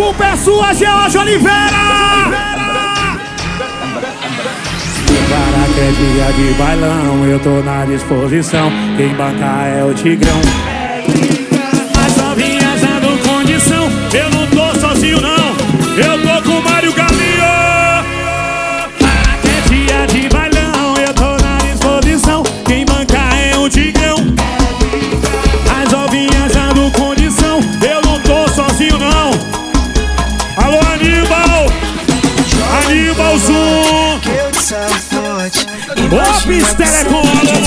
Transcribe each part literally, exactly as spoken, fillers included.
culpa é sua, George Oliveira! Para que é dia de bailão, eu tô na disposição. Quem bancar é o Tigrão. Mas novinhas dando condição, eu não tô sozinho não, eu tô com o Mário Galinho. Para que é dia de bailão, eu tô na disposição. Quem bancar é o Tigrão. Mas novinhas dando condição, eu não tô sozinho não. Alô, Aníbal! Aníbal Zoom! Ô, Pistéria com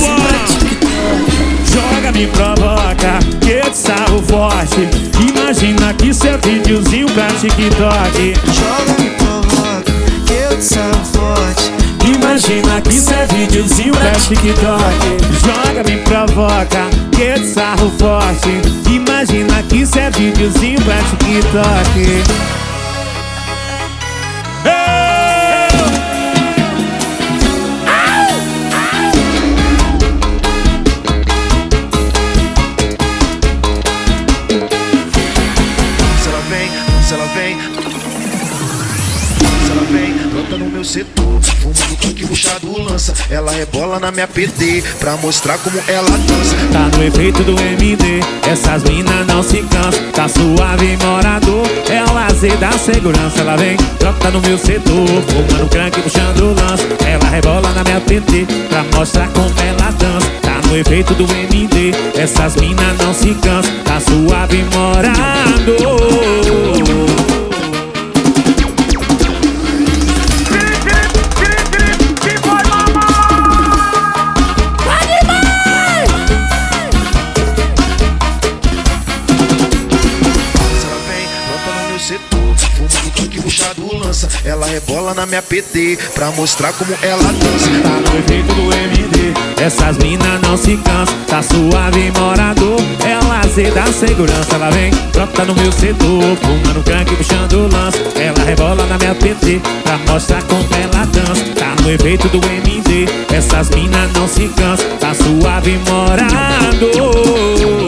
joga, me provoca, que eu te sarro forte. Imagina que seu videozinho pra TikTok. Joga, me provoca, que eu te sarro forte. Imagina que seu videozinho pra TikTok. Joga, me provoca, que eu te sarro forte. Imagina que seu videozinho pra TikTok. Se ela vem, se ela vem, planta no meu setor, fumando tanque puxado lança. Ela rebola na minha P D, pra mostrar como ela dança. Tá no efeito do M D, essas minas não se cansam. Tá suave morador, é o lazer da segurança. Ela vem, trota no meu setor, fumando crank puxando lança. Ela rebola na minha P D, pra mostrar como ela dança. Tá no efeito do M D, essas minas não se cansam. Tá suave morador. Fumando tanque puxado lança. Ela rebola na minha P T, pra mostrar como ela dança. Tá no efeito do M D, essas minas não se cansam. Tá suave morador, é o lazer da segurança. Ela vem, trota no meu setor, fumando crank puxando lança. Ela rebola na minha P T, pra mostrar como ela dança. Tá no efeito do M D, essas minas não se cansam. Tá suave morador.